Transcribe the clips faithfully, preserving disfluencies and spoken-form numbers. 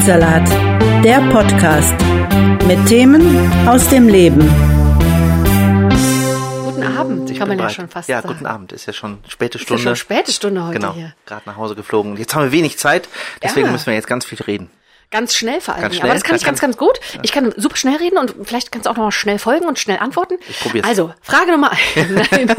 Fruchtsalat, der Podcast mit Themen aus dem Leben. Guten Abend, Ich kann man bin ja bereit. schon fast Ja, sagen. guten Abend, ist ja schon späte Ist ja Stunde. schon späte Stunde heute Genau, hier. gerade nach Hause geflogen. Jetzt haben wir wenig Zeit, deswegen Ja. müssen wir jetzt ganz viel reden. Ganz schnell vor allem. Ganz Aber schnell? das kann ich Kann- ganz, ganz gut. Ich kann super schnell reden und vielleicht kannst du auch noch mal schnell folgen und schnell antworten. Ich probier's. Also, Frage Nummer eins. Nein.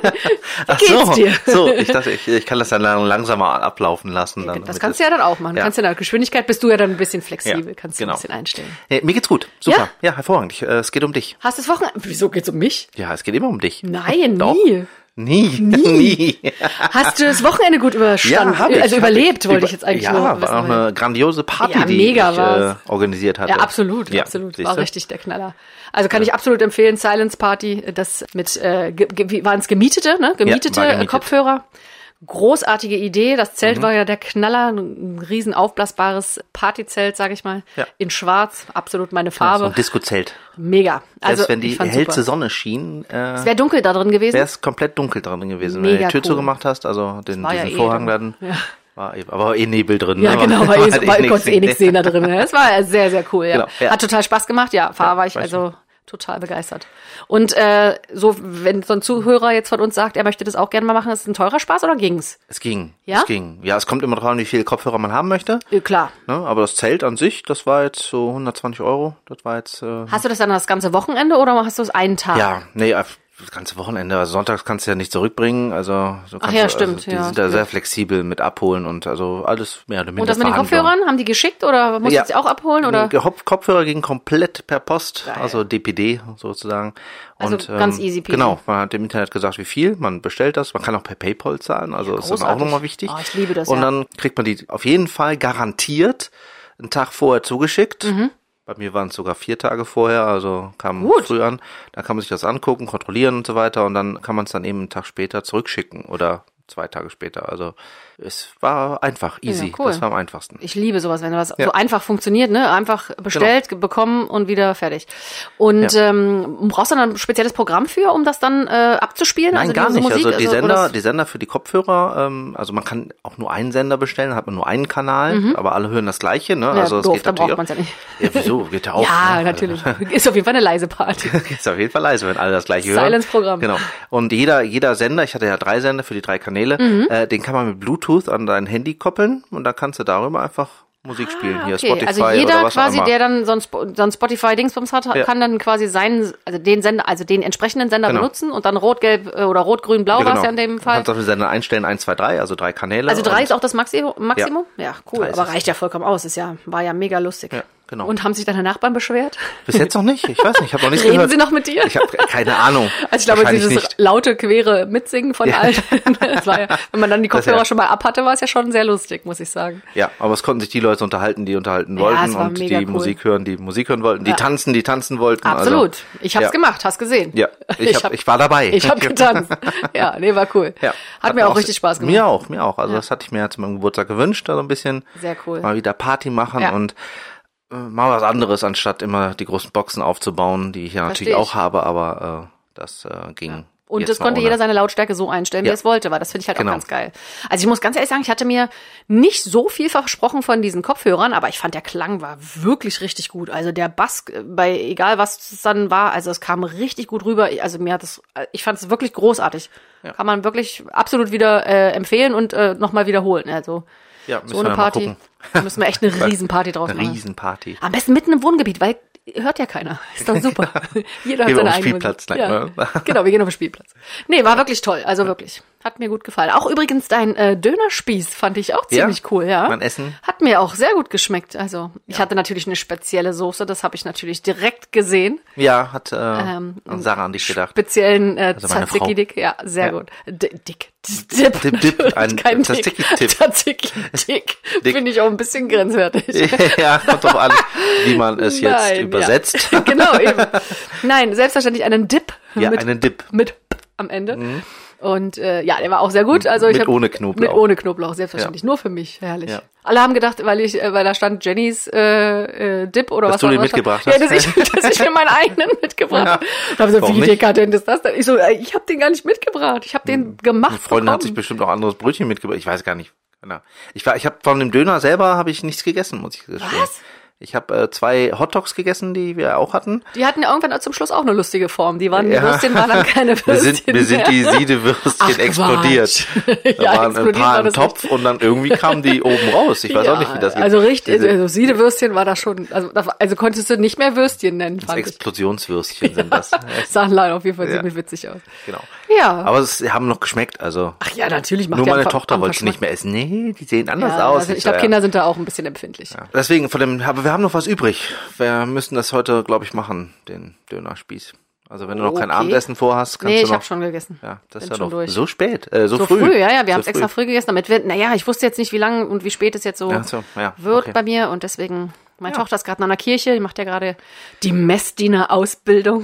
Ach geht's so, dir? so, ich dachte, ich, ich kann das dann lang- langsamer ablaufen lassen. Dann, Das damit kannst du es- ja dann auch machen. Du Ja. kannst in der Geschwindigkeit bist du ja dann ein bisschen flexibel. Ja, Kannst du genau. ein bisschen einstellen. Ja, mir geht's gut, super. Ja, hervorragend. Ich, äh, es geht um dich. Hast du das Wochenende? Wieso geht's um mich? Ja, es geht immer um dich. Nein, Doch. nie. Nie, nie. Hast du das Wochenende gut überstanden? hab ich, also hab überlebt, ich. wollte Über- ich jetzt eigentlich ja, nur war wissen. auch eine grandiose Party, Ja, die mega ich war's. äh, organisiert hatte. Ja, absolut, Ja, absolut. siehste? War richtig der Knaller. Also kann ich absolut empfehlen, Silence Party, das mit, äh, ge- ge- waren es gemietete, ne? Gemietete war äh, gemietet. Kopfhörer. Großartige Idee. Das Zelt Mhm. war ja der Knaller, ein riesen aufblasbares Partyzelt, sag ich mal. Ja. In schwarz, absolut meine So Farbe. ein Disco-Zelt. Mega. Also Selbst wenn die ich fand's hellste super. Sonne schien, äh, Es wäre dunkel da drin gewesen. wäre es komplett dunkel drin gewesen. Wenn Mega du die Tür cool. zugemacht hast, also den, war ja diesen eh Vorhang dann- dann, ja. war, eh- aber war eh Nebel drin. Ja, ne? genau, war eh, Hat so, weil nichts konntest eh sehen. nichts sehen da drin. Es war sehr, sehr cool, ja. Genau, ja. Hat total Spaß gemacht, ja. Fahrer Ja, war ich weiß also total begeistert. Und äh, so, wenn so ein Zuhörer jetzt von uns sagt, er möchte das auch gerne mal machen, ist es ein teurer Spaß oder ging's? Es ging, Ja? es ging. Ja, es kommt immer drauf an, wie viele Kopfhörer man haben möchte. Ja, klar. Ne? Aber das Zelt an sich, das war jetzt so hundertzwanzig Euro. Das war jetzt, äh, Hast du das dann das ganze Wochenende oder hast du es einen Tag? ja, nee, das ganze Wochenende. Also sonntags kannst du ja nicht zurückbringen. Also so kannst ja, du, stimmt, Also, die ja. sind da sehr flexibel mit abholen und also alles mehr oder minder Und das mit den Verhandlung. Kopfhörern, haben die geschickt oder musst Ja. du sie auch abholen? Oder? Die Hop- Kopfhörer gingen komplett per Post, Geil. also D P D sozusagen. Also und, ganz easy peasy. Genau, man hat im Internet gesagt, wie viel, man bestellt das, man kann auch per PayPal zahlen, also ist dann auch großartig. nochmal wichtig. Oh, ich liebe das, Und ja. dann kriegt man die auf jeden Fall garantiert einen Tag vorher zugeschickt. Mhm. Bei mir waren es sogar vier Tage vorher, also kam Gut. früh an. Dann kann man sich das angucken, kontrollieren und so weiter und dann kann man es dann eben einen Tag später zurückschicken oder zwei Tage später. Also es war einfach, easy. Ja, cool. Das war am einfachsten. Ich liebe sowas, wenn das Ja. so einfach funktioniert, ne? Einfach bestellt, ge- bekommen und wieder fertig. Und Ja. ähm, brauchst du dann ein spezielles Programm für, um das dann äh, abzuspielen? Nein, also gar diese nicht. Musik, also die oder Sender, das- die Sender für die Kopfhörer, ähm, also man kann auch nur einen Sender bestellen, hat man nur einen Kanal, aber alle hören das Gleiche, ne? Mhm. Ja, also es doof, geht dann braucht natürlich. man's ja nicht. Ja, wieso? Geht ja auch. Ja, ne? natürlich. Ist auf jeden Fall eine leise Party. Ist auf jeden Fall leise, wenn alle das Gleiche hören. Silence-Programm. Genau. Und jeder, jeder Sender, ich hatte ja drei Sender für die drei Kanäle, Mhm. äh, den kann man mit Bluetooth an dein Handy koppeln und dann kannst du darüber einfach Musik spielen. Hier Okay, Spotify also jeder oder was auch quasi, immer. der dann so ein, Sp- so ein Spotify-Dingsbums hat, Ja. kann dann quasi seinen, also den Sender, also den entsprechenden Sender Genau. benutzen und dann rot, gelb äh, oder rot, grün, blau Ja, war es genau. ja in dem Du Fall. kannst auch den Sender einstellen, eins, zwei, drei, also drei Kanäle. Also drei und- ist auch das Maxi Maximum? Ja, cool. Drei ist Aber es. reicht ja vollkommen aus. Ist ja, war ja mega lustig. Ja, genau. Und haben sich deine Nachbarn beschwert? Bis jetzt noch nicht. Ich weiß nicht, ich habe noch nichts Reden gehört. sie noch mit dir? Ich habe keine Ahnung. Also ich glaube, Wahrscheinlich dieses nicht. laute, quere Mitsingen von Ja. allen, das war ja, wenn man dann die Das Kopfhörer ja. schon mal abhatte, war es ja schon sehr lustig, muss ich sagen. Ja, aber es konnten sich die Leute unterhalten, die unterhalten Ja, wollten es war und mega die cool. Musik hören, die Musik hören wollten, die Ja. tanzen, die tanzen wollten. Absolut. Also, Ich hab's ja. gemacht, hast gesehen. Ja, ich, hab, ich war dabei. Ich hab getanzt. Ja, nee, war cool. Ja. Hat mir auch richtig Spaß gemacht. Mir auch, mir auch. Also Ja. das hatte ich mir zu meinem Geburtstag gewünscht, da so ein bisschen Sehr cool. mal wieder Party machen Ja. und äh, mal was anderes, anstatt immer die großen Boxen aufzubauen, die ich ja Versteh natürlich ich. auch habe, aber äh, das äh, ging. Und jetzt das mal konnte ohne. jeder seine Lautstärke so einstellen, wie Ja. er es wollte, weil das finde ich halt Genau. auch ganz geil. Also ich muss ganz ehrlich sagen, ich hatte mir nicht so viel versprochen von diesen Kopfhörern, aber ich fand, der Klang war wirklich richtig gut. Also der Bass, äh, bei egal was es dann war, also es kam richtig gut rüber. Also mir hat es, ich fand es wirklich großartig. Ja. Kann man wirklich absolut wieder äh, empfehlen und äh, nochmal wiederholen. Also Ja, müssen so eine wir mal Party, gucken. da müssen wir echt eine Riesenparty draus Eine machen. Riesenparty. Am besten mitten im Wohngebiet, weil hört ja keiner. Ist doch super. Jeder hat Gehen wir seine auf den eigene Spielplatz, Musik. ne? Ja. Genau, wir gehen auf den Spielplatz. Nee, war wirklich toll. Also wirklich. Hat mir gut gefallen. Auch übrigens dein äh, Dönerspieß fand ich auch Ja? ziemlich cool, ja. Mein Essen? Hat mir auch sehr gut geschmeckt. Also ich hatte natürlich eine spezielle Soße, das habe ich natürlich direkt gesehen. Ja, hat äh, Ähm, an Sarah an dich gedacht. Speziellen äh, Also meine Tzatziki Frau. Dick. Ja, sehr Ja. gut. D Dick. Dip. Dip, Dip, ein Kein Tzatziki-Tipp. Tzatziki Dick. Dick. Finde ich auch ein bisschen grenzwertig. Ja, kommt drauf an, wie man es jetzt Nein, übersetzt. Ja. Genau, eben. Nein, selbstverständlich einen Dip. Ja, mit, einen Dip. Mit P am Ende. Und äh, ja, der war auch sehr gut. Also ich Mit hab, ohne Knoblauch. Mit ohne Knoblauch, selbstverständlich. Nur für mich, herrlich. Ja. Alle haben gedacht, weil ich, äh, weil da stand Jennys äh, äh, Dip oder Dass was du auch den immer mitgebracht stand. hast. Ja, dass ich, dass ich mir meinen eigenen mitgebracht Ja. habe. Da haben sie gesagt, Warum wie nicht? dekadent ist das denn? Ich so, äh, ich habe den gar nicht mitgebracht. Ich habe den gemacht. Eine Freundin hat sich bekommen. bestimmt auch anderes Brötchen mitgebracht. Ich weiß gar nicht. Genau. Ich war, ich habe von dem Döner selber habe ich nichts gegessen, muss ich gestehen. Was? Ich habe äh, zwei Hotdogs gegessen, die wir auch hatten. Die hatten ja irgendwann zum Schluss auch eine lustige Form. Die waren, Ja. die Würstchen waren dann keine Würstchen Wir sind, wir sind die mehr. Siedewürstchen Ach, explodiert. Quatsch. Da Ja, waren ein explodiert paar war im das Topf und dann irgendwie kamen die oben raus. Ich weiß ja, auch nicht, wie das geht. Also richtig, Diese- also Siedewürstchen war da schon, also, das- also konntest du nicht mehr Würstchen nennen, fand ich. Explosionswürstchen sind das. Sahen leider auf jeden Fall Ja. ziemlich witzig aus. Genau. Ja. Aber es haben noch geschmeckt, also. Ach ja, natürlich macht Nur der meine am- Tochter am wollte Geschmack- nicht mehr essen. Nee, die sehen anders Ja, aus. also ich glaube, so, Kinder sind da auch ein bisschen empfindlich. ja. Deswegen, von dem, aber wir haben noch was übrig. Wir müssen das heute, glaube ich, machen, den Dönerspieß. Also wenn du noch kein Okay. Abendessen vorhast, kannst Nee, du ich noch. habe schon gegessen. Ja, das Bin ist ja schon noch durch. so spät, äh, so, So früh. früh, ja, ja, wir so haben es extra früh gegessen, damit wir, naja, ich wusste jetzt nicht, wie lang und wie spät es jetzt so, Ja, so, ja, wird okay. bei mir und deswegen, meine Tochter ist gerade noch in der Kirche, die macht ja gerade die Messdiener-Ausbildung.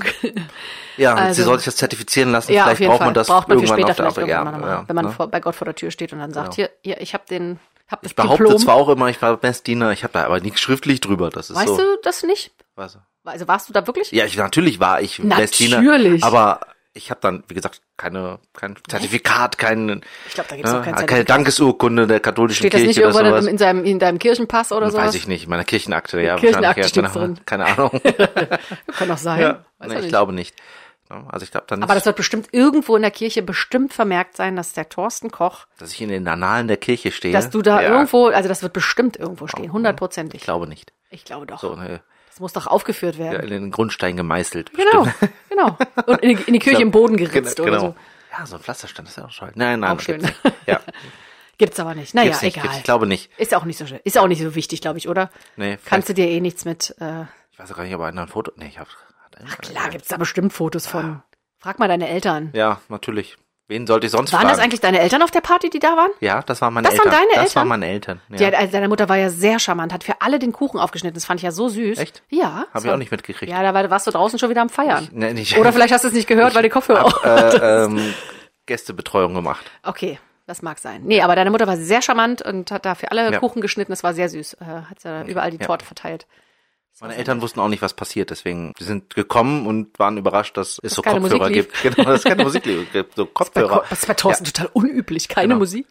Ja, Also- sie soll sich das zertifizieren lassen. Ja, Vielleicht auf jeden braucht Fall. man das braucht man für irgendwann später auf der vielleicht Arbeit. irgendwann Ja, nochmal, ja, wenn man ne? vor, bei Gott vor der Tür steht und dann sagt, Genau. hier, hier, ich habe den, hab das Ich behaupte Diplom. zwar auch immer, ich war Messdiener, ich habe da aber nichts schriftlich drüber. Das ist Weißt so. du das nicht? Weißt du? Also warst du da wirklich? Ja, ich, natürlich war ich Messdiener. Natürlich. Aber ich habe dann, wie gesagt, keine, kein Zertifikat, kein, Ich glaube, da gibt's ne, auch kein keine Zertifikat. Dankesurkunde der katholischen Steht das Kirche nicht oder irgendwann sowas. in, seinem, in deinem Kirchenpass oder sowas? Weiß ich nicht, in meiner Kirchenakte, ja. Kirchenakte wahrscheinlich, ja, steht's genau. drin. Keine Ahnung. Kann doch sein. ja, Weiß nee, ja ich nicht. glaube nicht. Ja, Also ich glaube dann nicht, Aber das wird bestimmt irgendwo in der Kirche bestimmt vermerkt sein, dass der Thorsten Koch, dass ich in den Annalen der Kirche stehe. dass du da ja, irgendwo, also das wird bestimmt irgendwo stehen, hundertprozentig. Ich glaube nicht. Ich glaube doch. So, ne, Das muss doch aufgeführt ja, werden. in den Grundstein gemeißelt. Genau, bestimmt. genau. Und in die, in die Kirche im Boden geritzt Genau. oder so. Ja, so ein Pflasterstein ist ja auch toll. Nein, nein. Auch schön. gibt's nicht. Ja, Gibt's aber nicht. Naja, gibt's nicht, egal. gibt's, ich glaube nicht. Ist auch nicht so schön. Ist auch nicht so wichtig, glaube ich, oder? Nee, Kannst du dir eh nichts mit, äh, ich weiß auch gar nicht, ob einer ein Foto, nee, ich hab, ach klar, gibt's da bestimmt Fotos von. Frag mal deine Eltern. Ja, natürlich. Wen sollte ich sonst Waren fragen? das eigentlich deine Eltern auf der Party, die da waren? Ja, das waren meine Das waren Eltern. deine Das Eltern? waren meine Eltern. Ja. Die hat, also deine Mutter war ja sehr charmant, hat für alle den Kuchen aufgeschnitten. Das fand ich ja so süß. Echt? Ja. Hab das ich war- auch nicht mitgekriegt. Ja, da war- warst du draußen schon wieder am Feiern. Nee, nicht. Oder vielleicht hast du es nicht gehört, weil die Kopfhörer auch. äh, ähm, Gästebetreuung gemacht. Okay, das mag sein. Nee, aber deine Mutter war sehr charmant und hat da für alle Ja. Kuchen geschnitten. Das war sehr süß. Äh, hat sie da überall die Ja. Torte verteilt. Meine Eltern wussten auch nicht, was passiert, deswegen die sind gekommen und waren überrascht, dass es so keine Kopfhörer Musik lief. gibt. Genau, dass es keine Musik gibt, so Bei, Kopfhörer. das ist bei Thorsten total unüblich. Keine Genau. Musik.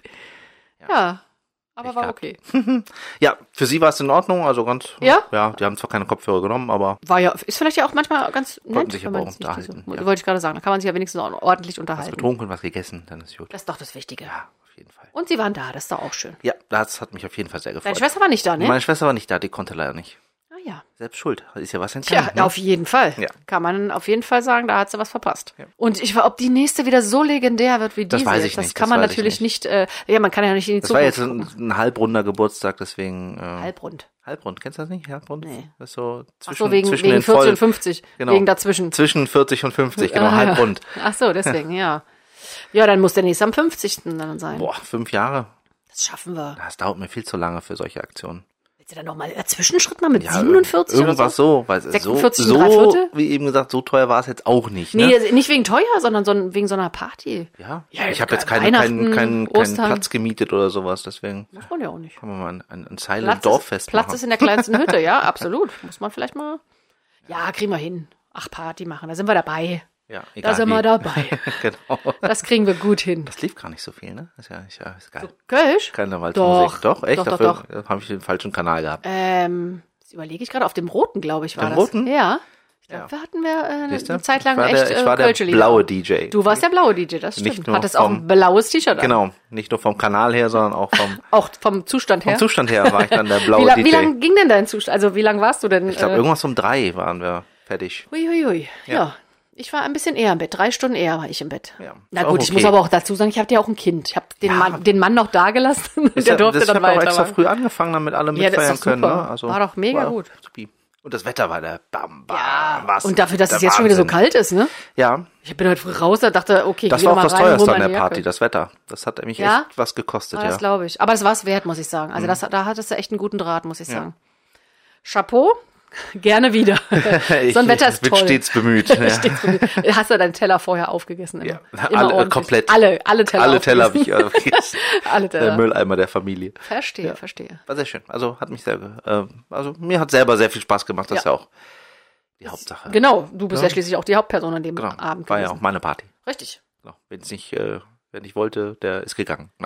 Ja, aber Ich war glaub- okay. Ja, für sie war es in Ordnung, also ganz. Ja? Ja, die haben zwar keine Kopfhörer genommen, aber War ja, ist vielleicht ja auch manchmal ganz Konnten nett. sich wenn aber man auch sich nicht unterhalten, So, ja. Wollte ich gerade sagen. Da kann man sich ja wenigstens auch ordentlich was unterhalten. getrunken, was gegessen, dann ist gut. Das ist doch das Wichtige. Ja, auf jeden Fall. Und sie waren da, das ist doch auch schön. Ja, das hat mich auf jeden Fall sehr gefreut. Deine Schwester war nicht da, ne? Meine Schwester war nicht da, die konnte leider nicht. Ah ja. Selbst schuld. Ist ja was Tja, entgangen. ne? auf jeden Fall. Ja. Kann man auf jeden Fall sagen, da hat sie was verpasst. Und ich war, ob die nächste wieder so legendär wird wie Das diese weiß jetzt, ich das nicht, kann das man weiß ich natürlich nicht, äh, ja, man kann ja nicht in die Das war Zukunft jetzt gucken. ein, ein halbrunder Geburtstag, deswegen. Äh, Halbrund. Halbrund, kennst du das nicht? Halbrund? Nee. Das ist so Ach zwischen, so, wegen, zwischen wegen den vierzig voll, und fünfzig. Genau. Wegen dazwischen. Zwischen vierzig und fünfzig, genau, Ah, ja. halbrund. Ach so, deswegen, ja. Ja, dann muss der nächste am fünfzigsten dann sein. Boah, fünf Jahre. Das schaffen wir. Das dauert mir viel zu lange für solche Aktionen. Willst du dann nochmal einen Zwischenschritt mal mit Ja, siebenundvierzig oder irgendwas so? so, weil es so, sechsundvierzig und drei so, Viertel? wie eben gesagt, so teuer war es jetzt auch nicht. Ne? Nee, also nicht wegen teuer, sondern so, wegen so einer Party. Ja, Ja, ich habe jetzt keinen Weihnachten, keinen keinen keinen Ostern. Platz gemietet oder sowas, deswegen Muss man ja auch nicht. kann man mal ein, ein, ein Silent Platz Dorffest ist, Platz machen. ist in der kleinsten Hütte, ja, absolut. Muss man vielleicht mal. Ja, kriegen wir hin. Ach, Party machen, da sind wir dabei. Ja, Da egal sind wie. wir dabei. Genau. Das kriegen wir gut hin. Das lief gar nicht so viel, ne? Ist ja, ist ja ist geil. Kölsch? Karnevalsmusik. Doch, Doch, echt? doch, doch, Dafür habe ich den falschen Kanal gehabt. Ähm, das überlege ich gerade, auf dem roten, glaube ich, war Dem das. roten? Ja. Ich Ja. glaube, wir hatten wir äh, Siehst du? eine Zeit lang ich war echt der, ich äh, war der Kölsche Lieder. blaue D J. Du warst der blaue D J, das Nicht stimmt. nur Hattest auch vom- ein blaues T-Shirt an. Genau, nicht nur vom Kanal her, sondern auch vom, Auch vom Zustand her. vom Zustand her war ich dann der blaue wie, la- D J. wie lang ging denn dein Zustand? Also wie lang warst du denn? Ich glaube, äh, irgendwas um drei waren wir fertig. Hui, hui, hui. Ja. Ja. Ich war ein bisschen eher im Bett. Drei Stunden eher war ich im Bett. Ja, Na ist gut, auch ich okay. muss aber auch dazu sagen, ich hatte ja auch ein Kind. Ich habe den, Ja. Mann, den Mann noch da gelassen. Ist Der ja- durfte das, dann ich habe auch weiter. extra früh angefangen, damit alle Ja, das ist mitfeiern doch können. super. Ne? Also, War doch mega gut. Supi. Und das Wetter war der Bam, Bam. Ja, was und dafür, dass der es jetzt schon wieder so Wahnsinn. kalt ist, ne? Ja, Ich bin heute früh raus, da dachte, okay, das geh war wieder auch mal das rein und hol teuerste an meine der Party, Jacke. das Wetter. Das hat nämlich Ja? echt was gekostet, Ah, ja. das glaube ich. Aber es war es wert, muss ich sagen. Also das, da hattest du echt einen guten Draht, muss ich sagen. Chapeau, gerne wieder. So ein Wetter ist bin toll. stets bemüht. Ja. Stets bemüht. Hast du deine Teller vorher aufgegessen? Immer, Ja. immer Alle, äh, ordentlich. komplett. Alle, alle Teller Alle Teller habe aufgegessen. ich äh, gegessen. Alle Der Teller. Mülleimer der Familie. Verstehe, verstehe. War sehr schön. Also hat mich sehr, ge- äh, also mir hat selber sehr viel Spaß gemacht. Das ist ja auch die Hauptsache. Genau, du bist ja, Ja. schließlich auch die Hauptperson an dem Genau. Abend War ja gewesen. auch meine Party. Richtig. Genau. Wenn es nicht, äh, wer nicht wollte, der ist gegangen. Nein.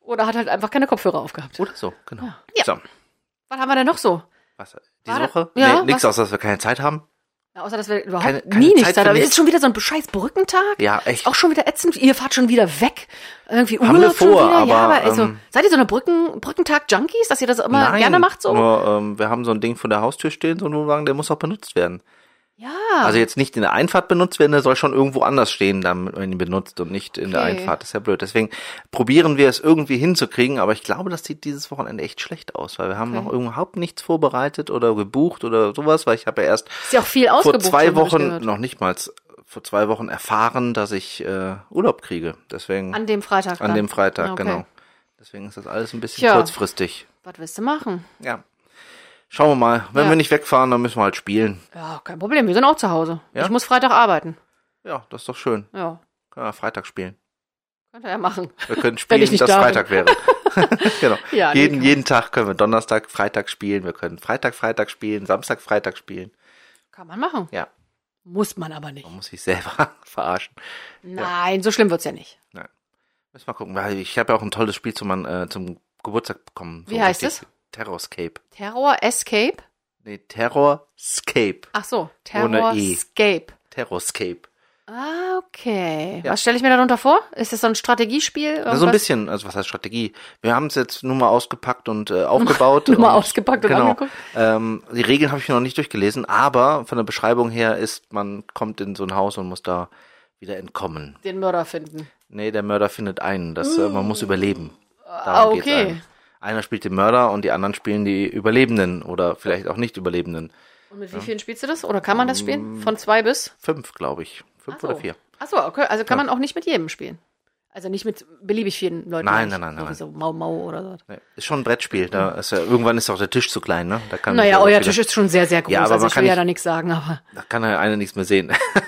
Oder hat halt einfach keine Kopfhörer aufgehabt. Oder so, genau. Ja. So. Was haben wir denn noch so? Was, diese War Woche? da- ja, nee, nichts, was- außer dass wir keine Zeit haben. Ja, außer, dass wir überhaupt Keine- keine nie nichts Zeit da für haben. nichts. Ist schon wieder so ein scheiß Brückentag? Ja, echt. Ist auch schon wieder ätzend. Ihr fahrt schon wieder weg. Irgendwie Haben Urlaub wir vor, schon wieder. Ja, aber, aber also, ähm, seid ihr so eine Brücken, Brückentag-Junkies, dass ihr das immer Nein, gerne macht so? nur ähm, wir haben so ein Ding vor der Haustür stehen, so ein Wohnwagen, der muss auch benutzt werden. Ja. Also jetzt nicht in der Einfahrt benutzt werden, der soll schon irgendwo anders stehen, damit man ihn benutzt und nicht in der Okay. Einfahrt. Das ist ja blöd. Deswegen probieren wir es irgendwie hinzukriegen, aber ich glaube, das sieht dieses Wochenende echt schlecht aus, weil wir haben Okay. noch überhaupt nichts vorbereitet oder gebucht oder sowas, weil ich habe ja erst Ist ja auch viel vor ausgebucht. zwei schon, hab ich Wochen, gehört. noch nicht mal, vor zwei Wochen erfahren, dass ich äh, Urlaub kriege. Deswegen An dem Freitag. an dann. dem Freitag, Okay. genau. Deswegen ist das alles ein bisschen Tja. kurzfristig. Was willst du machen? Ja. Schauen wir mal. Wenn Ja. wir nicht wegfahren, dann müssen wir halt spielen. Ja, kein Problem. Wir sind auch zu Hause. Ja? Ich muss Freitag arbeiten. Ja, das ist doch schön. Ja, Können wir Freitag spielen. könnt ihr ja machen. Wir können Wenn spielen, ich nicht dass da bin. Freitag wäre. Genau. Ja, nee, jeden, kann- jeden Tag können wir Donnerstag, Freitag spielen. Wir können Freitag, Freitag spielen, Samstag, Freitag spielen. Kann man machen. Ja, Muss man aber nicht. man muss sich selber verarschen. Nein, so schlimm wird's ja nicht. Nein. Müssen wir gucken. Weil ich habe ja auch ein tolles Spiel zum, äh, zum Geburtstag bekommen. Wie heißt richtig. Terrorscape. Terror Escape? Nee, Terrorscape. Ach so, Ohne Terror E. Escape. Terrorscape. Ah, okay. Ja. Was stelle ich mir darunter vor? Ist das so ein Strategiespiel? Ja, so ein Irgendwas? bisschen, also was heißt Strategie? Wir haben es jetzt nur mal ausgepackt und äh, aufgebaut. Nur mal und, ausgepackt und genau. angeguckt. Ähm, die Regeln habe ich mir noch nicht durchgelesen, aber von der Beschreibung her ist, man kommt in so ein Haus und muss da wieder entkommen. Den Mörder finden. Nee, der Mörder findet einen. Das, äh, man muss überleben. Ah, Darum geht's okay. einem. Einer spielt den Mörder und die anderen spielen die Überlebenden oder vielleicht auch nicht Überlebenden. Und mit wie vielen spielst du das? Oder kann man das spielen? Von zwei bis? Fünf, glaube ich. Fünf Ach so. oder vier. Ach so, okay. Also kann man auch nicht mit jedem spielen. Also nicht mit beliebig vielen Leuten. Nein, nicht. nein, nein, So wie nein. so Mau Mau oder so. Nee, ist schon ein Brettspiel. Da ist ja, irgendwann ist auch der Tisch zu klein, ne? Da kann Naja, ja auch euer wieder- Tisch ist schon sehr, sehr groß. Ja, aber also man ich kann will ja nicht- da nichts sagen, aber. Da kann ja einer nichts mehr sehen.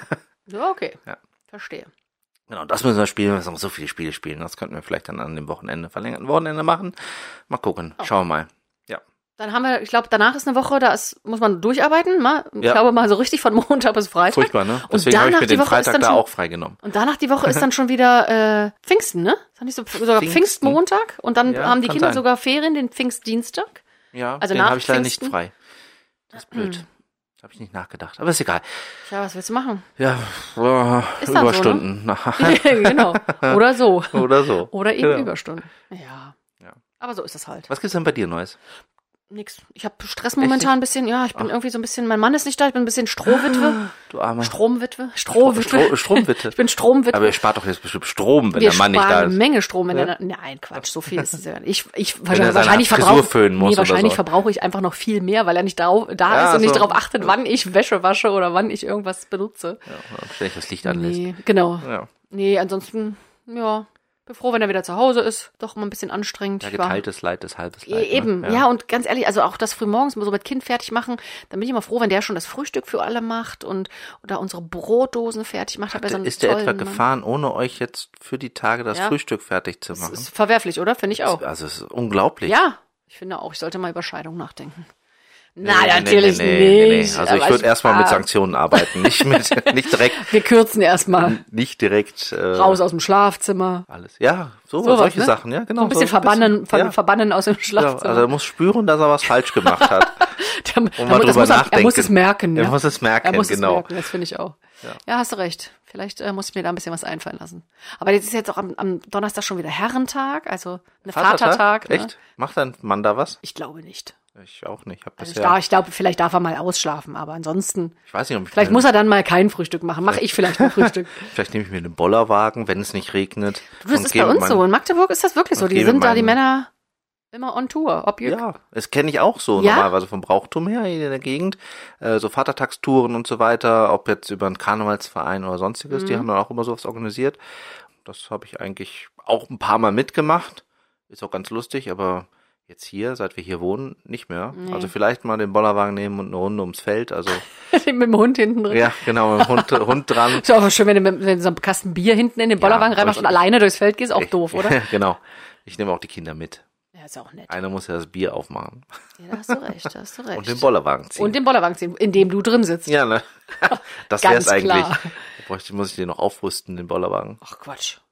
Ja, okay. Ja. Verstehe. Genau, das müssen wir spielen. Wir müssen noch so viele Spiele spielen. Das könnten wir vielleicht dann an dem Wochenende, verlängerten Wochenende machen. Mal gucken. Oh. Schauen wir mal. Ja. Dann haben wir, ich glaube, danach ist eine Woche, da ist, muss man durcharbeiten. Mal, ich Ja. glaube mal so richtig von Montag bis Freitag. Furchtbar, ne? Und Deswegen habe ich danach mir die den Woche ist Freitag dann da schon- auch freigenommen. Und danach die Woche ist dann schon wieder äh, Pfingsten, ne? Ist das nicht so, sogar Pfingsten. Pfingstmontag? Und dann Ja, haben die kann Kinder sein. sogar Ferien, den Pfingstdienstag. Ja, Also den nach habe ich leider nicht Pfingsten? frei. Das ist blöd. Habe ich nicht nachgedacht. Aber ist egal. Tja, was willst du machen? Ja, äh, Ist dann Überstunden. Genau. Oder so. Oder so. Oder eben Genau. Überstunden. Ja. Ja. Aber so ist das halt. Was gibt's denn bei dir Neues? Nix. Ich habe Stress momentan ein bisschen. Ja, ich bin irgendwie so ein bisschen, mein Mann ist nicht da, ich bin ein bisschen Strohwitwe. Du arme Stromwitwe? Strohwitwe. Stro Stromwitte. Ich bin Stromwitwe. Aber ihr spart doch jetzt bestimmt Strom, wenn Wir der Mann nicht sparen da eine ist. Menge Strom. Wenn Ja? der, nein, Quatsch, so viel ist es ja nicht. Ich, ich, er seine wahrscheinlich Frisur verbrauche, föhnen muss nee, oder wahrscheinlich so. verbrauche ich einfach noch viel mehr, weil er nicht da, da Ja, ist und nicht so. darauf achtet, wann ich Wäsche wasche oder wann ich irgendwas benutze. Ja, oder ständig das Licht anlässt. Nee, genau. Ja. Nee, ansonsten, ja, bin froh, wenn er wieder zu Hause ist. Doch immer ein bisschen anstrengend. Ja, Ich war- geteiltes Leid ist halbes Leid. E- Eben, ne? ja. und ganz ehrlich, also auch das frühmorgens so mit Kind fertig machen, dann bin ich immer froh, wenn der schon das Frühstück für alle macht und oder unsere Brotdosen fertig macht. Hat er so einen Ist der etwa tollen Mann. gefahren, ohne euch jetzt für die Tage das Ja. Frühstück fertig zu Das machen? ist verwerflich, oder? Finde ich auch. Also es ist unglaublich. Ja, ich finde auch, ich sollte mal über Scheidung nachdenken. Nee, Nein, nee, natürlich nee, nee, nee, nicht. nee. Also ich aber würde erstmal mit ah, Sanktionen arbeiten, nicht mit, nicht direkt, Wir kürzen erstmal nicht direkt äh, raus aus dem Schlafzimmer. alles. Ja, so Sowas, solche ne? Sachen, ja, genau. So ein bisschen so verbannen, ver ja. verbannen aus dem Ja, Schlafzimmer. also er muss spüren, dass er was falsch gemacht hat. Der, Und der, mal das drüber muss er, er nachdenken. muss es merken. Er Ja? muss es merken, er muss genau. Es merken, das finde ich auch. Ja. ja, hast du recht. Vielleicht äh, muss ich mir da ein bisschen was einfallen lassen. Aber jetzt ist jetzt auch am, am Donnerstag schon wieder Herrentag, also ein Vatertag. Ne? Echt? Macht dein Mann da was? Ich glaube nicht. Ich auch nicht. Ich, hab Also ich, bisher, darf, ich glaube, vielleicht darf er mal ausschlafen, aber ansonsten, ich weiß nicht, ob ich vielleicht mir- muss er dann mal kein Frühstück machen. Mache ich vielleicht ein Frühstück. Vielleicht nehme ich mir den Bollerwagen, wenn es nicht regnet. Du, das und ist gehe bei mit uns meinem- so. In Magdeburg ist das wirklich so. und Die gehe sind mit da, die meinem- Männer, immer on Tour. Ob ihr, Ja, das kenne ich auch so Ja? normalerweise vom Brauchtum her hier in der Gegend. Äh, so Vatertagstouren und so weiter, ob jetzt über einen Karnevalsverein oder sonstiges, Mhm. die haben dann auch immer sowas organisiert. Das habe ich eigentlich auch ein paar Mal mitgemacht. Ist auch ganz lustig, aber jetzt hier, seit wir hier wohnen, nicht mehr. Nee. Also vielleicht mal den Bollerwagen nehmen und eine Runde ums Feld. Also mit dem Hund hinten drin. ja, genau, mit dem Hund, Hund dran. Ist ja auch schön, wenn du mit, mit so einem Kasten Bier hinten in den Bollerwagen aber reinmachst ich- und alleine durchs Feld gehst, auch doof, oder? Genau. Ich nehme auch die Kinder mit. Ja, ist ja auch nett. Einer muss ja das Bier aufmachen Ja, da hast du recht, da hast du recht. und den Bollerwagen ziehen. Und den Bollerwagen ziehen, in dem du drin sitzt. ja, ne? Das Ganz wär's eigentlich. klar. Da bräuchte, muss ich den noch aufrüsten, den Bollerwagen. Ach Quatsch. Mit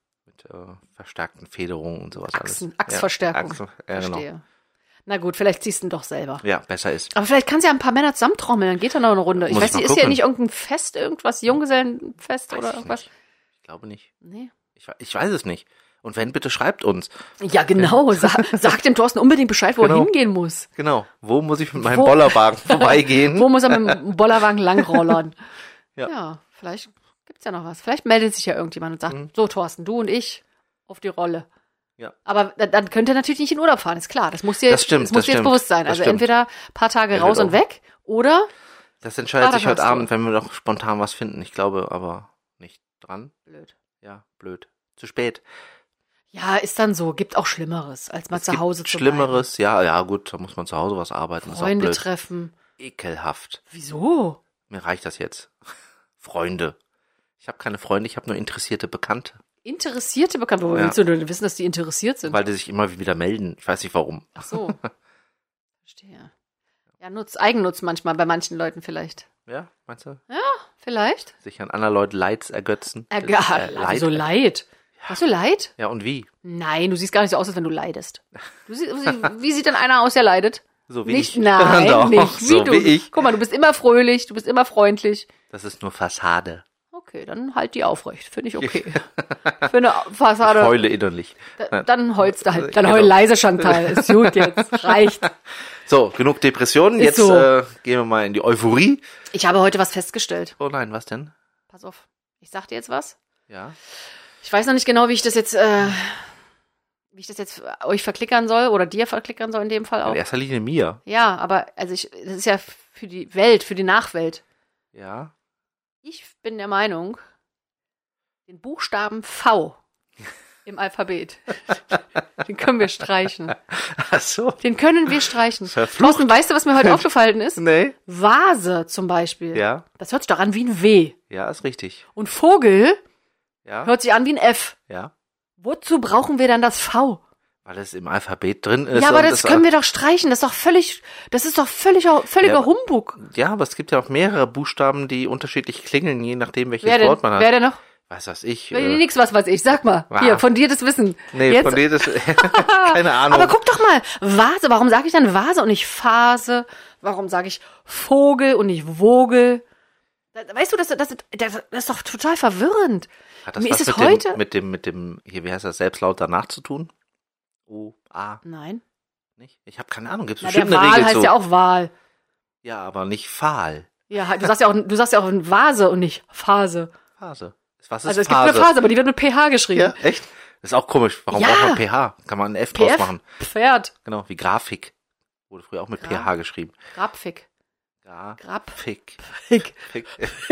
mit äh, verstärkten Federungen und sowas Achsen, alles. Achsverstärkung. Ja, Achsen, ja, Verstehe. genau. Na gut, vielleicht ziehst du ihn doch selber. Ja, besser ist. Aber vielleicht kannst du ja ein paar Männer zusammentrommeln, dann geht da noch eine Runde. Ich Muss weiß ich mal nicht, ist ja gucken. nicht irgendein Fest, irgendwas, Junggesellenfest Weiß oder ich irgendwas? nicht. Ich glaube nicht. Nee. Ich, we- ich weiß es nicht. Und wenn, bitte schreibt uns. Ja, genau. Sa sag dem Thorsten unbedingt Bescheid, wo Genau. er hingehen muss. Genau. Wo muss ich mit meinem Wo- Bollerwagen vorbeigehen? Wo muss er mit dem Bollerwagen langrollern? Ja. Ja, vielleicht gibt's ja noch was. Vielleicht meldet sich ja irgendjemand und sagt, Mhm. so Thorsten, du und ich auf die Rolle. Ja. Aber da- dann könnt ihr natürlich nicht in Urlaub fahren, ist klar. Das muss dir, Das stimmt, das muss das dir jetzt stimmt. bewusst sein. Das Also stimmt. entweder ein paar Tage Entweder raus und auch. weg oder Das entscheidet sich heute Vatertagstour. Abend, wenn wir noch spontan was finden. Ich glaube aber nicht dran. blöd. Ja, blöd. Zu spät. Ja, ist dann so. Gibt auch Schlimmeres, als mal Es zu gibt Hause zu Schlimmeres, ja, ja, gut, da muss man zu Hause was arbeiten. bleiben. Ist auch Freunde blöd. treffen. Ekelhaft. Wieso? Mir reicht das jetzt. Freunde. Ich habe keine Freunde, ich habe nur interessierte Bekannte. Interessierte Bekannte. Woher Ja. willst du denn wissen, dass die interessiert sind? Weil die sich immer wieder melden. Ich weiß nicht warum. Ach so. Verstehe. Ja, Nutz, Eigennutz manchmal bei manchen Leuten vielleicht. Ja, meinst du? Vielleicht? Sich an anderen Leuten Leids ergötzen. Egal. Äh, Also Leid. Hast du Leid? Ja, und wie? Nein, du siehst gar nicht so aus, als wenn du leidest. Du siehst, wie sieht denn einer aus, der leidet? So wie Nicht, ich. nein, Doch, nicht wie so du. wie ich. Guck mal, du bist immer fröhlich, du bist immer freundlich. Das ist nur Fassade. Okay, dann halt die aufrecht. Finde ich okay. Für eine Fassade. Ich heule innerlich. Da, dann heulst du halt. Dann Genau. heul leise, Chantal. Ist gut jetzt. Reicht. So, genug Depressionen. Ist Jetzt so. äh, gehen wir mal in die Euphorie. Ich habe heute was festgestellt. Oh nein, was denn? Pass auf. Ich sag dir jetzt was. Ja. Ich weiß noch nicht genau, wie ich das jetzt, äh, wie ich das jetzt euch verklickern soll oder dir verklickern soll in dem Fall In auch. erster Linie mir. Ja, aber also ich, das ist ja für die Welt, für die Nachwelt. Ja. Ich bin der Meinung, den Buchstaben V im Alphabet, den können wir streichen. Ach so. Den können wir streichen. Verflucht. Thorsten, weißt du, was mir heute aufgefallen ist? Nee. Vase zum Beispiel. Ja. Das hört sich doch an wie ein W. Ja, ist richtig. Und Vogel Ja. hört sich an wie ein F. Ja. Wozu brauchen wir dann das V? Weil es im Alphabet drin ist. Ja, aber und das können wir doch streichen. Das ist doch völlig, das ist doch völliger, völliger Ja, aber- Humbug. Ja, aber es gibt ja auch mehrere Buchstaben, die unterschiedlich klingeln, je nachdem, welches Wer denn, Wort man hat. wer denn noch? Weiß was ich. Äh, Äh, Nix, was weiß ich. Sag mal. Ah. Hier, von dir das Wissen. nee, Jetzt. von dir das. Keine Ahnung. Aber guck doch mal. Vase. Warum sage ich dann Vase und nicht Phase? Warum sage ich Vogel und nicht Vogel? Da- Weißt du, das, das, das, das ist doch total verwirrend. Hat das Mir was ist es mit, heute- dem, mit dem, mit dem, hier, wie heißt das, selbstlaut danach zu tun? O, A, Nein. nicht? Ich habe keine Ahnung, gibt es Na, der bestimmt eine Wal Regel heißt zu. ja auch Wal. Ja, aber nicht Pfahl. Ja, du sagst ja auch, du sagst ja auch Vase und nicht Phase. Phase. Was ist Also es Phase? gibt eine Phase, aber die wird mit P H geschrieben. Ja, echt? Das ist auch komisch. Warum Ja. braucht man P H? Kann man ein F P draus F? machen. Pferd. Genau, wie Grafik. Wurde früher auch mit Gra- P H geschrieben. Grabfick. Grafik. Grab. Fick. Fick. Fick.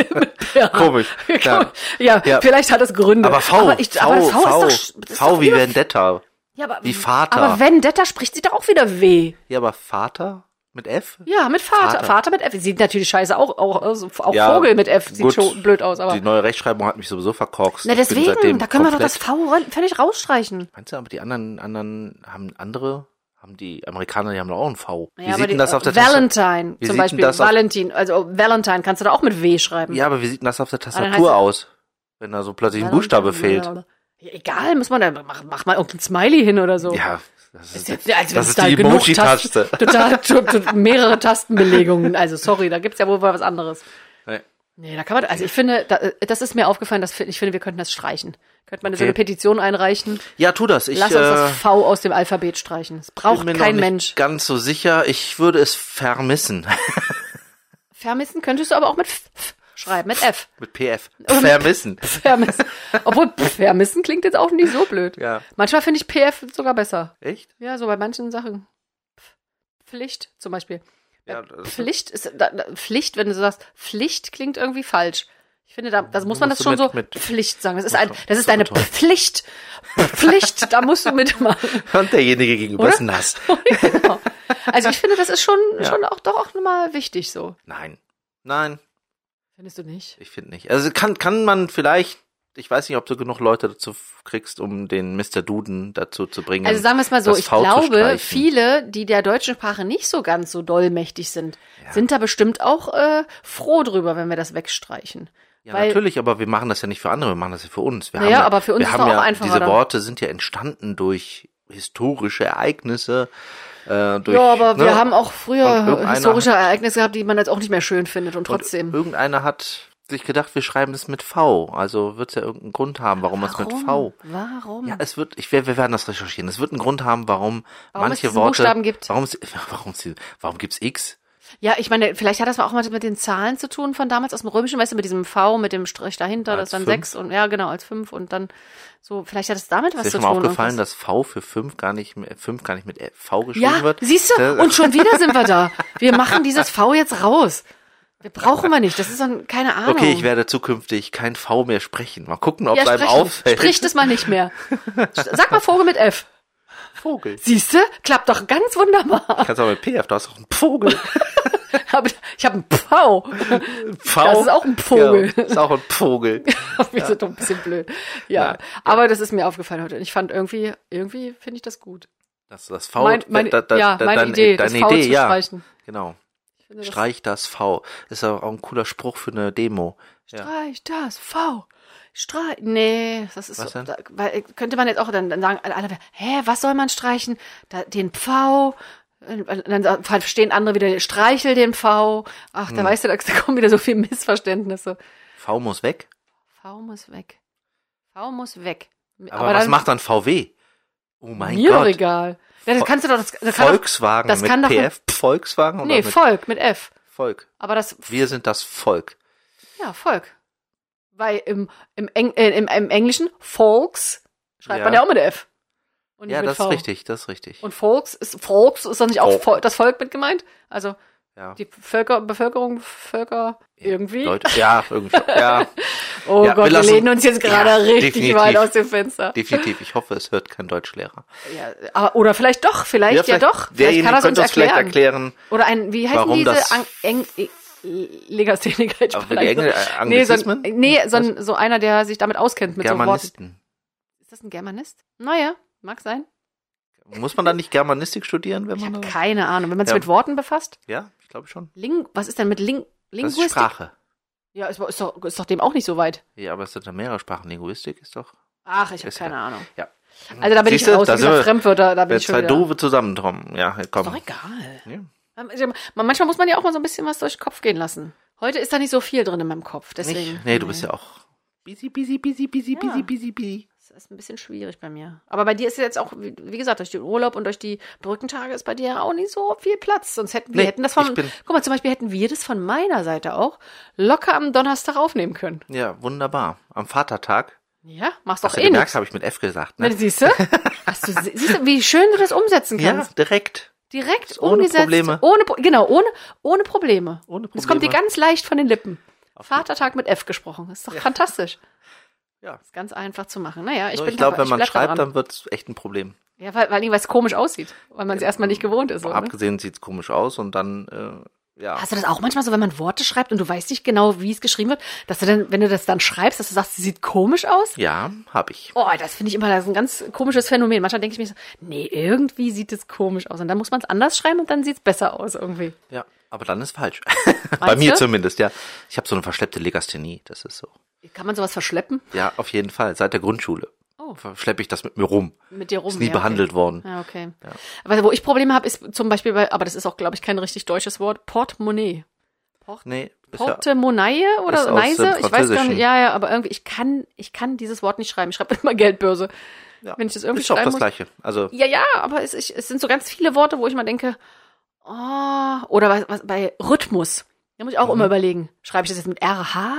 Ja. Komisch. Ja. Ja, Ja. vielleicht hat das Gründe. Aber V, aber, ich, V, aber das V, V, ist doch, das ist V doch wie wieder, Vendetta. ja, aber, wie Vater. Aber Vendetta spricht sich doch auch wieder W. Ja, aber Vater mit F? Ja, mit Vater. Vater. Vater, mit F. Sieht natürlich scheiße auch, auch, aus. auch Ja, Vogel mit F sieht gut. schon blöd aus, aber. Die neue Rechtschreibung hat mich sowieso verkorkst. Na Ich bin deswegen, seitdem da können wir doch das komplett- V ra- völlig rausstreichen. Meinst du, aber die anderen, anderen haben andere, haben die Amerikaner, die haben doch auch ein V. Wie Ja, sieht aber denn die, das auf der Tastatur? Valentine Wie zum sieht Beispiel. denn das auf- Valentin, also Valentine kannst du da auch mit W schreiben. Ja, aber wie sieht denn das auf der dann Tastatur heißt- aus? Wenn da so plötzlich ein Buchstabe fehlt. Ja, egal, muss man da, mach, mach mal irgendein Smiley hin oder so. Ja, das ist, Ist ja- also das es ist da die genug Emoji-Taste. Tasten- Total, to- to- mehrere Tastenbelegungen. Also sorry, da gibt's ja wohl was anderes. Nee. Nee, da kann man, also ich finde, da, das ist mir aufgefallen, dass ich finde, wir könnten das streichen. Könnte man so Okay. eine Petition einreichen. Ja, tu das. Ich Lass uns äh, das V aus dem Alphabet streichen. Es braucht bin mir kein noch nicht Mensch. ganz so sicher. Ich würde es vermissen. Vermissen könntest du aber auch mit F, F schreiben, mit F. Mit P F. Oder mit- Vermissen. Vermissen. Obwohl, vermissen klingt jetzt auch nicht so blöd. Ja. Manchmal finde ich P F sogar besser. Echt? Ja, so bei manchen Sachen. Pflicht zum Beispiel. Ja, das- Pflicht ist da, da, Pflicht, wenn du so sagst, Pflicht klingt irgendwie falsch. Ich finde, da, da muss man das musst du schon mit- so mit- Pflicht sagen. Das ist musst ein, du- das ist musst du eine betonen. Pflicht. Pflicht, da musst du mitmachen. Und derjenige gegenüber Oder? ist nass. Genau. Also ich finde, das ist schon, Ja. schon auch doch auch nochmal wichtig so. Nein. Nein, Findest du nicht? ich finde nicht. Also kann, kann man vielleicht, ich weiß nicht, ob du genug Leute dazu kriegst, um den Mister Duden dazu zu bringen. Also sagen wir es mal so, das ich V zu glaube, streichen. viele, die der deutschen Sprache nicht so ganz so dollmächtig sind, sind da bestimmt auch äh, froh drüber, wenn wir das wegstreichen. Ja, Weil, natürlich, aber wir machen das ja nicht für andere, wir machen das ja für uns. Wir Naja, haben ja, aber für uns wir ist haben es doch ja, auch einfacher diese dann. Worte sind ja entstanden durch historische Ereignisse. Äh, durch, ja, aber ne? wir haben auch Und früher irgendeiner historische hat- Ereignisse gehabt, die man jetzt auch nicht mehr schön findet und Und trotzdem. irgendeiner hat sich gedacht, wir schreiben es mit V. Also wird es ja irgendeinen Grund haben, warum es mit V. Warum? Ja, es wird, ich, wir, wir werden das recherchieren. Es wird einen Grund haben, warum, Warum es manche diesen Worte, Buchstaben gibt. warum es, warum es, warum gibt's X? Ja, ich meine, vielleicht hat das auch mal mit den Zahlen zu tun von damals aus dem Römischen, weißt du, mit diesem V, mit dem Strich dahinter, das Als ist dann fünf? sechs und ja, genau, als fünf und dann so, vielleicht hat es damit was Ist zu dir schon tun. mal aufgefallen, irgendwas. dass V für fünf gar nicht, mehr- fünf gar nicht mit V geschrieben Ja, wird? siehst du, Das- und schon wieder sind wir da. Wir machen dieses V jetzt raus. Wir brauchen wir nicht, das ist dann keine Ahnung. Okay, ich werde zukünftig kein V mehr sprechen. Mal gucken, ob ja, es einem sprechen. auffällt. Sprich das mal nicht mehr. Sag mal Vogel mit F. Vogel. Siehst du? Klappt doch ganz wunderbar. Kannst auch mit P F, du hast auch einen Vogel. Aber ich habe einen Pfau. V. Das ist auch ein Vogel. Ja, ist auch ein Vogel. Wir sind doch ein bisschen blöd. Ja, Ja. aber das ist mir aufgefallen heute. Ich fand irgendwie, irgendwie finde ich das gut. Das, das V, Mein, meine, da, da, ja, da, meine deine, Idee, deine das V Idee, zu ja. streichen. Genau. Ich finde das- Streich das V. Ist auch ein cooler Spruch für eine Demo. Ja. Streich das V. Streich. Nee, das ist Was so. denn? Da, weil, könnte man jetzt auch dann, dann sagen, alle, hä, was soll man streichen? Da, den Pfau. Und dann verstehen andere wieder, streichel den Pfau. Ach, da Hm. weißt du, da, da kommen wieder so viele Missverständnisse. V muss weg. V muss weg. V muss weg. Aber, was macht dann V W? Oh mein mir Gott. doch egal. Ja, das kannst du doch, das, das kann doch, Volkswagen das mit kann doch- P F? Volkswagen oder nee, mit Volk mit F. Volk? Aber das, Wir sind das Volk. ja, Volk. Weil im, im, Eng, äh, im, im Englischen Volks schreibt Ja. man ja auch mit F. Und nicht Ja, mit das V. ist richtig, das ist richtig. Und Volks ist, Volks ist doch nicht auch Volk. Vol- das Volk mit gemeint? Also, Ja. die Völker, Bevölkerung, Völker, irgendwie. Leute, ja, irgendwie. Ja, Oh Ja, Gott, wir wir, lassen- lehnen uns jetzt gerade Ja, richtig definitiv. weit aus dem Fenster. definitiv. Ich hoffe, es hört kein Deutschlehrer. Ja, aber- oder vielleicht doch, vielleicht ja, doch. Vielleicht Derjenige kann er es uns könnte uns vielleicht erklären. erklären, Oder ein, wie heißen warum diese das- Ang Eng e- Legastheniker? Aber die Engl- äh, Nee, so, Anglizismen? ein, nee so, ein, so einer, der sich damit auskennt mit so Worten. Germanisten. Ist das ein Germanist? Naja, mag sein. Muss man dann nicht Germanistik studieren, wenn Ich man habe da- keine Ahnung. Wenn man sich Ja. mit Worten befasst? Ja, ich glaube schon. Ling was ist denn mit Ling Das ist Linguistik? Sprache. Ja, ist, ist, doch, ist doch dem auch nicht so weit. Ja, aber es sind ja mehrere Sprachen. Linguistik ist doch. Ach, ich habe Ist keine ja- Ahnung. Ja. Also da bin Siehste, ich raus. da Wie sind gesagt, wir- Fremdwörter, da bin Wenn ich schon zwei wieder. Doofe zusammenkommen. Ja, komm. Ist doch egal. Ja. Man- Manchmal muss man ja auch mal so ein bisschen was durch den Kopf gehen lassen. Heute ist da nicht so viel drin in meinem Kopf, deswegen. Nicht? Nee, du bist ja auch busy, busy, busy, busy, Ja. busy, busy, busy. Das ist ein bisschen schwierig bei mir. Aber bei dir ist jetzt auch, wie wie gesagt, durch den Urlaub und durch die Brückentage ist bei dir ja auch nicht so viel Platz. Sonst hätten wir Nee, hätten das von, ich bin- guck mal, zum Beispiel hätten wir das von meiner Seite auch locker am Donnerstag aufnehmen können. Ja, wunderbar. Am Vatertag. Ja, machst doch Hast du eh gemerkt, nichts. habe ich mit F gesagt, Na, ne? siehst du? Hast du? Siehst du, wie schön du das umsetzen Ja, kannst? direkt. Direkt Ohne umgesetzt. Probleme. Ohne, Pro- genau, ohne, ohne Probleme. Ohne Das kommt dir Probleme. ganz leicht von den Lippen. Auf Vatertag mit F gesprochen. Das ist doch fantastisch. Ja. Ist ganz einfach zu machen. Naja, ich Ich, bin ich glaube, da- wenn man bleib da schreibt, dran. dann wird es echt ein Problem. Ja, weil, weil es komisch aussieht. Weil man es erstmal nicht gewohnt ist. So, ne? Abgesehen sieht es komisch aus und dann, äh, ja. Hast du das auch manchmal so, wenn man Worte schreibt und du weißt nicht genau, wie es geschrieben wird, dass du dann, wenn du das dann schreibst, dass du sagst, sie sieht komisch aus? Ja, habe ich. Oh, das finde ich immer das ist ein ganz komisches Phänomen. Manchmal denke ich mir so, nee, irgendwie sieht es komisch aus. Und dann muss man es anders schreiben und dann sieht es besser aus irgendwie. Ja, aber dann ist falsch. Bei mir du? zumindest, ja. Ich habe so eine verschleppte Legasthenie, das ist so. Kann man sowas verschleppen? Ja, auf jeden Fall. Seit der Grundschule Oh. schleppe ich das mit mir rum. Mit dir rum? Ist nie ja, okay. behandelt worden. Ja, okay. Aber wo ich Probleme habe, ist zum Beispiel bei, aber das ist auch, glaube ich, kein richtig deutsches Wort, Portemonnaie. Port Nee, ist ja, Portemonnaie oder ist aus Neise? dem Ich weiß gar Französischen. nicht. Ja, ja, aber irgendwie, ich kann, ich kann dieses Wort nicht schreiben. Ich schreibe immer Geldbörse. ja. Wenn ich das irgendwie ist auch schreiben das muss. Gleiche. Also, Ja, ja, aber es, ich, es sind so ganz viele Worte, wo ich mal denke, oh, oder was, was bei Rhythmus. Da muss ich auch Mhm. immer überlegen. Schreibe ich das jetzt mit R H?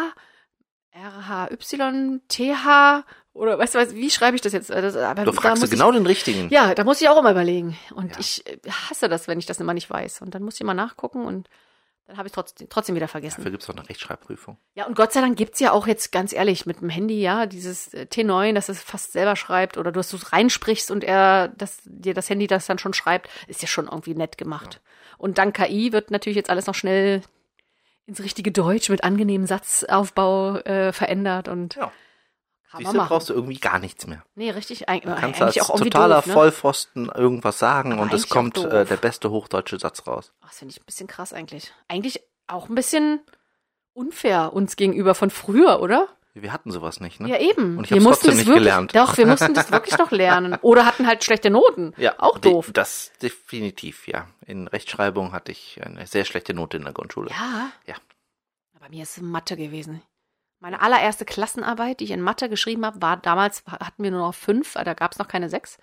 R H Y? T H? Oder weißt du was, wie schreibe ich das jetzt? Das, aber du da fragst muss du genau den richtigen. Ich, ja, da muss ich auch immer überlegen. Und Ja. ich äh, hasse das, wenn ich das immer nicht weiß. Und dann muss ich immer nachgucken und dann habe ich trotzdem, trotzdem wieder vergessen. Dafür gibt es doch eine Rechtschreibprüfung. Ja, und Gott sei Dank gibt's ja auch jetzt, ganz ehrlich, mit dem Handy, ja, dieses äh, T neun, dass es fast selber schreibt oder du dass du es reinsprichst und er, dass dir das Handy das dann schon schreibt, ist ja schon irgendwie nett gemacht. Und dank K I wird natürlich jetzt alles noch schnell ins richtige Deutsch mit angenehmem Satzaufbau äh, verändert und Ja. kann Siehst man du, machen. brauchst du irgendwie gar nichts mehr. Nee, richtig, eig Du eigentlich kannst als auch irgendwie totaler doof, ne? Vollpfosten irgendwas sagen Aber und es eigentlich auch kommt doof. äh, der beste hochdeutsche Satz raus. Ach, das finde ich ein bisschen krass eigentlich. Eigentlich auch ein bisschen unfair uns gegenüber von früher, oder? Wir hatten sowas nicht, ne? Ja, eben. Und ich wir hab's mussten trotzdem das nicht wirklich, gelernt. Doch, wir mussten das wirklich noch lernen. Oder hatten halt schlechte Noten. Ja, auch doof. Die, das definitiv, ja. In Rechtschreibung hatte ich eine sehr schlechte Note in der Grundschule. Ja? Ja. Bei mir ist es Mathe gewesen. Meine allererste Klassenarbeit, die ich in Mathe geschrieben habe, war damals, hatten wir nur noch fünf, da gab es noch keine sechs.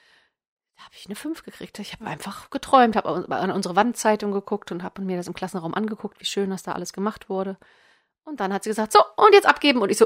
Da habe ich eine fünf gekriegt. Ich habe einfach geträumt, habe an unsere Wandzeitung geguckt und habe mir das im Klassenraum angeguckt, wie schön das da alles gemacht wurde. Und dann hat sie gesagt, so, und jetzt abgeben. Und ich so,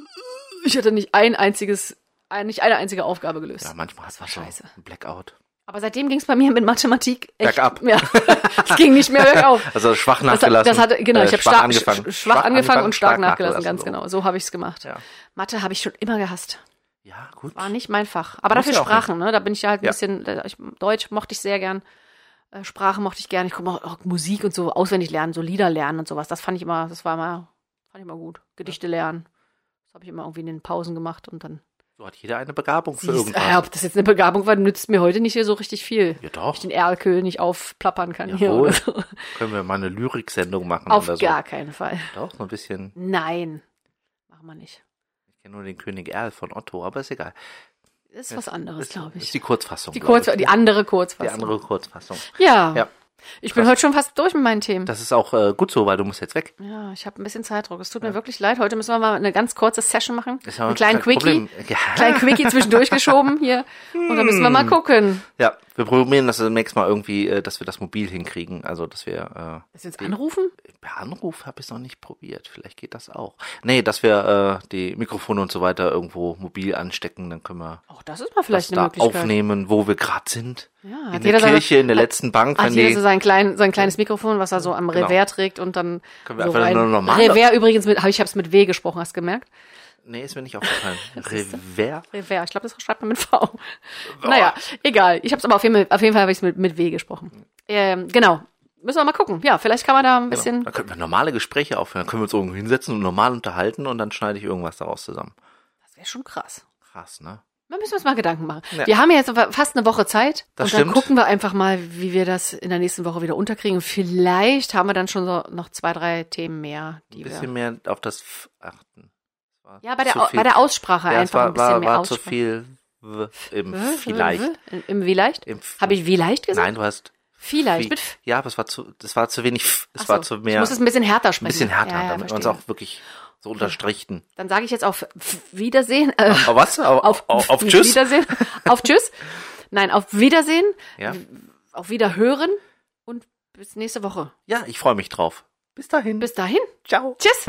ich hatte nicht ein einziges, nicht eine einzige Aufgabe gelöst. Ja, manchmal das war so scheiße. ein Blackout. Aber seitdem ging es bei mir mit Mathematik echt. Bergab. Ja, es ging nicht mehr bergauf. Also schwach Das, nachgelassen. das hatte, genau, äh, ich habe schwach stark, angefangen. sch- schwach angefangen und stark nachgelassen, ganz so. genau. So habe ich es gemacht. Ja. Mathe habe ich schon immer gehasst. Ja, gut. War nicht mein Fach. Aber Muss dafür ja auch Sprachen, ne? Da bin ich ja halt ein Ja. bisschen, ich, Deutsch mochte ich sehr gern. Äh, Sprache mochte ich gern. Ich gucke auch, auch Musik und so auswendig lernen, so Lieder lernen und sowas. Das fand ich immer, das war immer, fand ich immer gut. Gedichte lernen. Das habe ich immer irgendwie in den Pausen gemacht und dann. So hat jeder eine Begabung für Siehst, irgendwas. äh, ob das jetzt eine Begabung war, nützt mir heute nicht hier so richtig viel. Ja, doch. Ich den Erlköhl nicht aufplappern kann hier Jawohl. oder so. Können wir mal eine Lyriksendung machen Auf oder so. gar keinen Fall. Doch, so ein bisschen. Nein. Machen wir nicht. Ich kenne nur den König Erl von Otto, aber ist egal. Das ist was anderes, glaube Ist ich. die Kurzfassung. Die, glaub Kurz, ich. die andere Kurzfassung. Die andere Kurzfassung. Ja. Ja. Ich bin heute schon fast durch mit meinen Themen. Das ist auch äh, gut so, weil du musst jetzt weg. Ja, ich habe ein bisschen Zeitdruck. Es tut mir wirklich leid. Heute müssen wir mal eine ganz kurze Session machen. Ist aber Einen kleinen kein Quickie. Problem. Ja. Kleinen Quickie zwischendurch geschoben hier. Und dann müssen wir mal gucken. Ja, wir probieren das nächstes Mal irgendwie, äh, dass wir das mobil hinkriegen. Also, dass wir äh, Dass wir uns anrufen? per Anruf habe ich es noch nicht probiert. Vielleicht geht das auch. Nee, dass wir äh, die Mikrofone und so weiter irgendwo mobil anstecken, dann können wir Auch das ist mal vielleicht das eine da Möglichkeit. aufnehmen, wo wir gerade sind. Ja, in hat der jeder Kirche, seine- in der letzten Bank. Hat wenn jeder die, so sein, klein, sein kleines Mikrofon, was er so am Genau. Revers trägt und dann Können wir so einfach rein. nur normal- Revers übrigens, mit, ich habe es mit W gesprochen, hast du gemerkt? nee, ist mir nicht aufgefallen. Revers? Revers, ich glaube, das schreibt man mit V. Naja, egal. Ich habe es aber auf jeden Fall, auf jeden Fall habe ich es mit, mit W gesprochen. Ähm, genau. Müssen wir mal gucken. Ja, vielleicht kann man da ein bisschen... Genau. Da könnten wir normale Gespräche aufhören. Dann können wir uns irgendwo hinsetzen und normal unterhalten und dann schneide ich irgendwas daraus zusammen. Das wäre schon krass. Krass, ne? Da müssen wir uns mal Gedanken machen. Ja. Wir haben ja jetzt fast eine Woche Zeit. Das und dann stimmt. gucken wir einfach mal, wie wir das in der nächsten Woche wieder unterkriegen. Und vielleicht haben wir dann schon so noch zwei, drei Themen mehr, die Ein bisschen wir... mehr auf das F achten. Das war Ja, bei der, zu Au- viel. bei der Aussprache ja, es einfach war, ein bisschen war, mehr war zu Aussprache. viel W im W? vielleicht. W? Im, Im vielleicht? Im F- Habe ich vielleicht gesagt? Nein, du hast Vielleicht. Wie- Mit F. Ja, aber es war zu, das war zu wenig F. Es Ach war so. zu mehr. Ich muss es ein bisschen härter ein sprechen. bisschen härter, Ja, ja, damit wir uns verstehe. auch wirklich so unterstrichen. Dann sage ich jetzt auf F- Wiedersehen. Äh, Auf was? Auf, auf, auf, auf nicht Tschüss? Wiedersehen. Auf Tschüss. Nein, auf Wiedersehen. Ja. Auf Wiederhören. Und bis nächste Woche. ja, ich freue mich drauf. Bis dahin. Bis dahin. Ciao. Tschüss.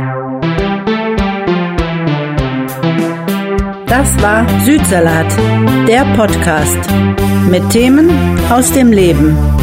Das war Südsalat, der Podcast mit Themen aus dem Leben.